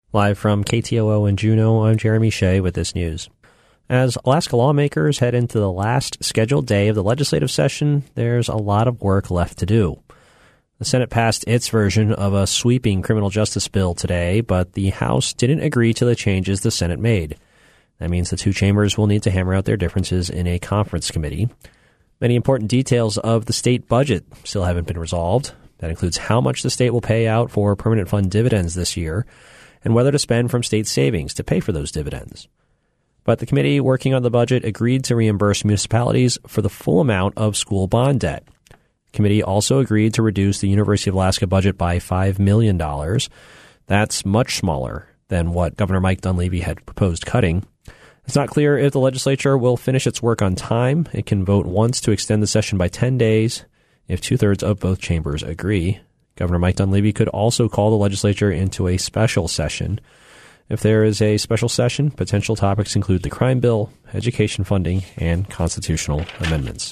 Live from KTOO in Juneau, I'm Jeremy Shea with this news. As Alaska lawmakers head into the last scheduled day of the legislative session, there's a lot of work left to do. The Senate passed its version of a sweeping criminal justice bill today, but the House didn't agree to the changes the Senate made. That means the two chambers will need to hammer out their differences in a conference committee. Many important details of the state budget still haven't been resolved. That includes how much the state will pay out for permanent fund dividends this year and whether to spend from state savings to pay for those dividends. But the committee working on the budget agreed to reimburse municipalities for the full amount of school bond debt. The committee also agreed to reduce the University of Alaska budget by $5 million. That's much smaller than what Governor Mike Dunleavy had proposed cutting. It's not clear if the legislature will finish its work on time. It can vote once to extend the session by 10 days if two-thirds of both chambers agree. Governor Mike Dunleavy could also call the legislature into a special session. If there is a special session, potential topics include the crime bill, education funding, and constitutional amendments.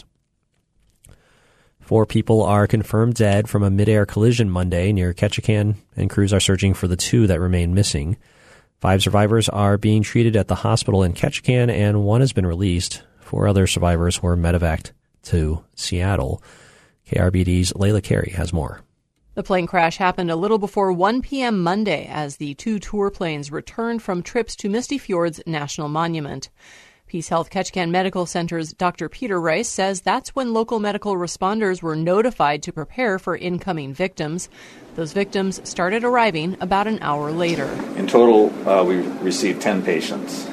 4 people are confirmed dead from a mid-air collision Monday near Ketchikan, and crews are searching for the 2 that remain missing. 5 survivors are being treated at the hospital in Ketchikan, and 1 has been released. 4 other survivors were medevaced to Seattle. KRBD's Layla Carey has more. The plane crash happened a little before 1 p.m. Monday as the 2 tour planes returned from trips to Misty Fjords National Monument. Peace Health Ketchikan Medical Center's Dr. Peter Rice says that's when local medical responders were notified to prepare for incoming victims. Those victims started arriving about an hour later. In total, we received 10 patients.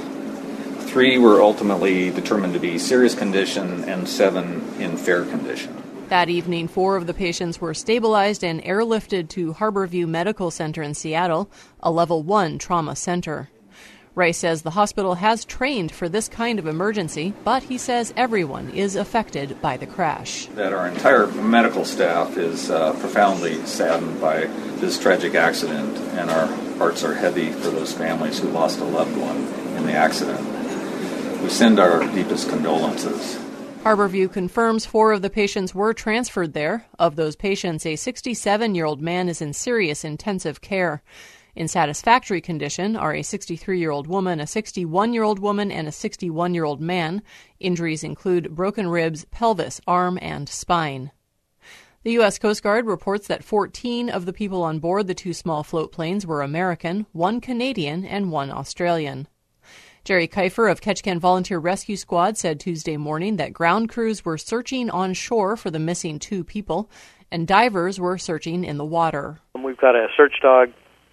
3 were ultimately determined to be serious condition and 7 in fair condition. That evening, 4 of the patients were stabilized and airlifted to Harborview Medical Center in Seattle, a level 1 trauma center. Rice says the hospital has trained for this kind of emergency, but he says everyone is affected by the crash. That our entire medical staff is profoundly saddened by this tragic accident, and our hearts are heavy for those families who lost a loved one in the accident. We send our deepest condolences. Harborview confirms 4 of the patients were transferred there. Of those patients, a 67-year-old man is in serious intensive care. In satisfactory condition are a 63-year-old woman, a 61-year-old woman, and a 61-year-old man. Injuries include broken ribs, pelvis, arm, and spine. The U.S. Coast Guard reports that 14 of the people on board the 2 small float planes were American, 1 Canadian, and 1 Australian. Jerry Kiefer of Ketchikan Volunteer Rescue Squad said Tuesday morning that ground crews were searching on shore for the missing 2 people, and divers were searching in the water. We've got a search dog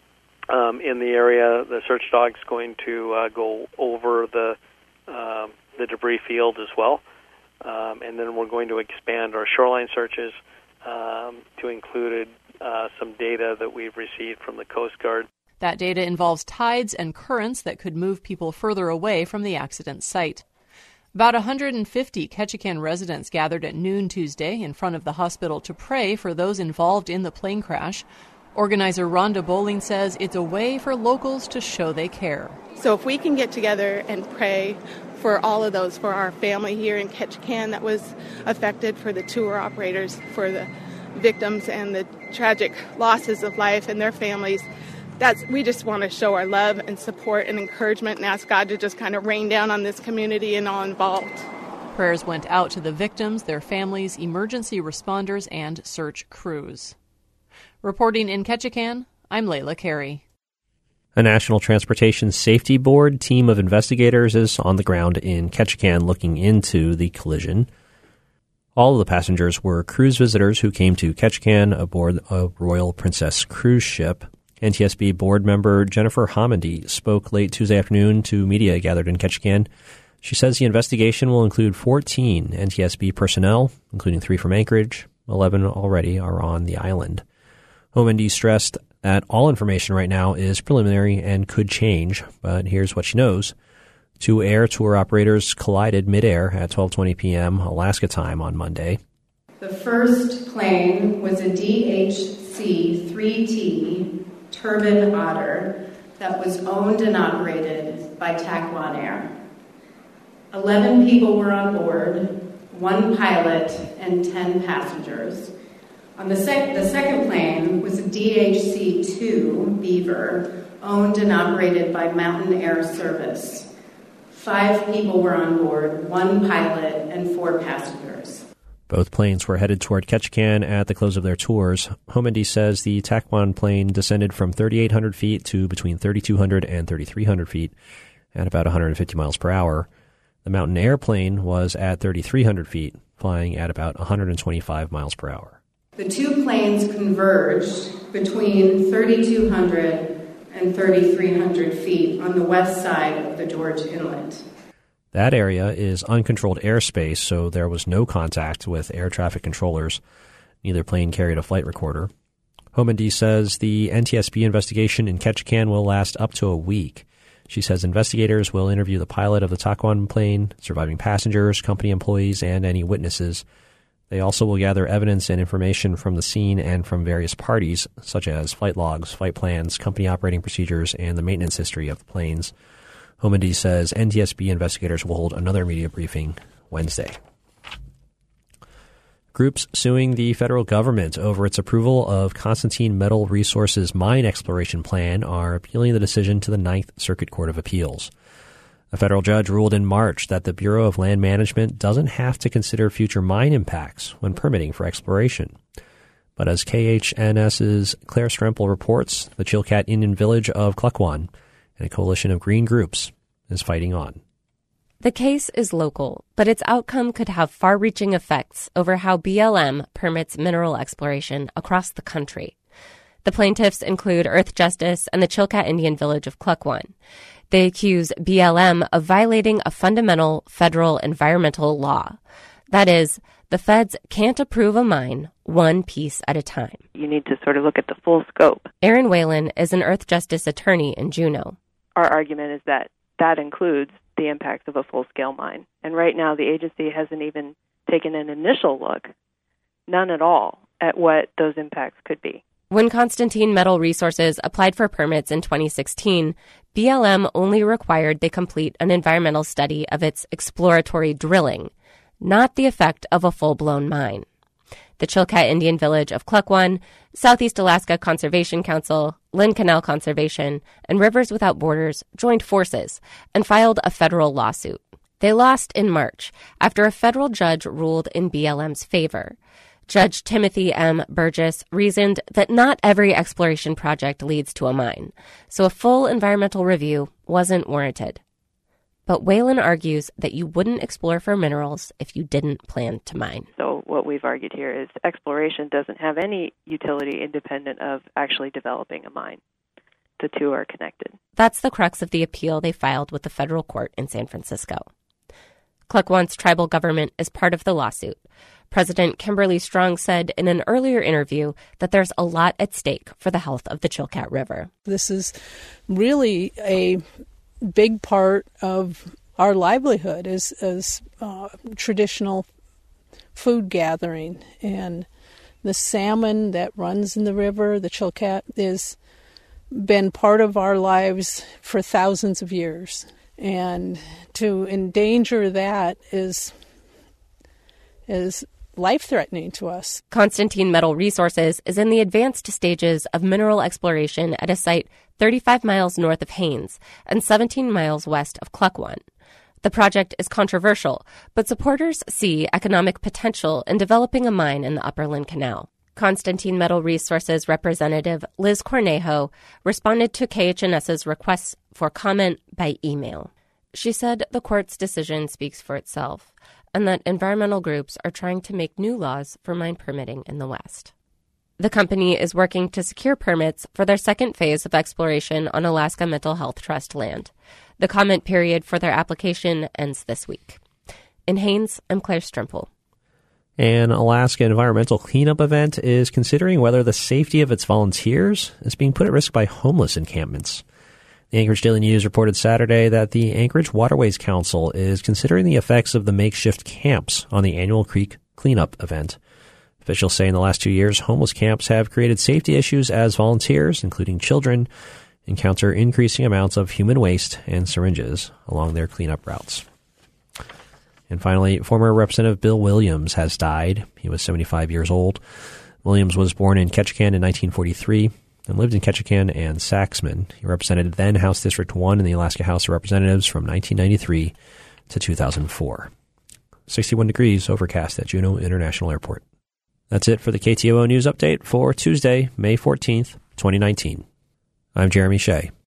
in the area. The search dog's going to go over the debris field as well, and then we're going to expand our shoreline searches to include some data that we've received from the Coast Guard. That data involves tides and currents that could move people further away from the accident site. About 150 Ketchikan residents gathered at noon Tuesday in front of the hospital to pray for those involved in the plane crash. Organizer Rhonda Bowling says it's a way for locals to show they care. So if we can get together and pray for all of those, for our family here in Ketchikan that was affected, for the tour operators, for the victims and the tragic losses of life and their families, we just want to show our love and support and encouragement and ask God to just kind of rain down on this community and all involved. Prayers went out to the victims, their families, emergency responders, and search crews. Reporting in Ketchikan, I'm Layla Carey. A National Transportation Safety Board team of investigators is on the ground in Ketchikan looking into the collision. All of the passengers were cruise visitors who came to Ketchikan aboard a Royal Princess cruise ship. NTSB board member Jennifer Homendy spoke late Tuesday afternoon to media gathered in Ketchikan. She says the investigation will include 14 NTSB personnel, including 3 from Anchorage. 11 already are on the island. Homendy stressed that all information right now is preliminary and could change, but here's what she knows. 2 air tour operators collided midair at 12:20 p.m. Alaska time on Monday. The first plane was a DHC-3T Turbine Otter that was owned and operated by TAC One Air. 11 people were on board, 1 pilot and 10 passengers. On the second plane was a DHC-2 Beaver owned and operated by Mountain Air Service. 5 people were on board, 1 pilot and 4 passengers. Both planes were headed toward Ketchikan at the close of their tours. HOMINDY says the TAC 1 plane descended from 3,800 feet to between 3,200 and 3,300 feet at about 150 miles per hour. The Mountain Air plane was at 3,300 feet, flying at about 125 miles per hour. The 2 planes converged between 3,200 and 3,300 feet on the west side of the George Inlet. That area is uncontrolled airspace, so there was no contact with air traffic controllers. Neither plane carried a flight recorder. HOMINDY says the NTSB investigation in Ketchikan will last up to a week. She says investigators will interview the pilot of the TAC 1 plane, surviving passengers, company employees, and any witnesses. They also will gather evidence and information from the scene and from various parties, such as flight logs, flight plans, company operating procedures, and the maintenance history of the planes. HOMINDY says NTSB investigators will hold another media briefing Wednesday. Groups suing the federal government over its approval of Constantine Metal Resources mine exploration plan are appealing the decision to the Ninth Circuit Court of Appeals. A federal judge ruled in March that the Bureau of Land Management doesn't have to consider future mine impacts when permitting for exploration. But as KHNS's Claire Strempel reports, the Chilkat Indian village of Klukwan and a coalition of green groups is fighting on. The case is local, but its outcome could have far-reaching effects over how BLM permits mineral exploration across the country. The plaintiffs include Earth Justice and the Chilkat Indian village of Klukwan. They accuse BLM of violating a fundamental federal environmental law. That is, the feds can't approve a mine one piece at a time. You need to sort of look at the full scope. Erin Whalen is an Earth Justice attorney in Juneau. Our argument is that that includes the impacts of a full-scale mine. And right now the agency hasn't even taken an initial look, none at all, at what those impacts could be. When Constantine Metal Resources applied for permits in 2016, BLM only required they complete an environmental study of its exploratory drilling, not the effect of a full-blown mine. The Chilkat Indian village of Klukwan, Southeast Alaska Conservation Council, Lynn Canal Conservation, and Rivers Without Borders joined forces and filed a federal lawsuit. They lost in March after a federal judge ruled in BLM's favor. Judge Timothy M. Burgess reasoned that not every exploration project leads to a mine, so a full environmental review wasn't warranted. But Whalen argues that you wouldn't explore for minerals if you didn't plan to mine. So what we've argued here is exploration doesn't have any utility independent of actually developing a mine. The two are connected. That's the crux of the appeal they filed with the federal court in San Francisco. Klukwan's tribal government is part of the lawsuit. President Kimberly Strong said in an earlier interview that there's a lot at stake for the health of the Chilkat River. This is really a big part of our livelihood as traditional food gathering. And the salmon that runs in the river, the Chilkat, has been part of our lives for thousands of years. And to endanger that is life-threatening to us. Constantine Metal Resources is in the advanced stages of mineral exploration at a site 35 miles north of Haines and 17 miles west of Klukwan. The project is controversial, but supporters see economic potential in developing a mine in the Upper Lynn Canal. Constantine Metal Resources representative Liz Cornejo responded to KHNS's requests for comment by email. She said the court's decision speaks for itself, and that environmental groups are trying to make new laws for mine permitting in the West. The company is working to secure permits for their second phase of exploration on Alaska Mental Health Trust land. The comment period for their application ends this week. In Haines, I'm Claire Strempel. An Alaska environmental cleanup event is considering whether the safety of its volunteers is being put at risk by homeless encampments. The Anchorage Daily News reported Saturday that the Anchorage Waterways Council is considering the effects of the makeshift camps on the annual creek cleanup event. Officials say in the last 2 years, homeless camps have created safety issues as volunteers, including children, encounter increasing amounts of human waste and syringes along their cleanup routes. And finally, former Representative Bill Williams has died. He was 75 years old. Williams was born in Ketchikan in 1943. and lived in Ketchikan and Saxman. He represented then House District 1 in the Alaska House of Representatives from 1993 to 2004. 61 degrees, overcast at Juneau International Airport. That's it for the KTOO News Update for Tuesday, May 14th, 2019. I'm Jeremy Shea.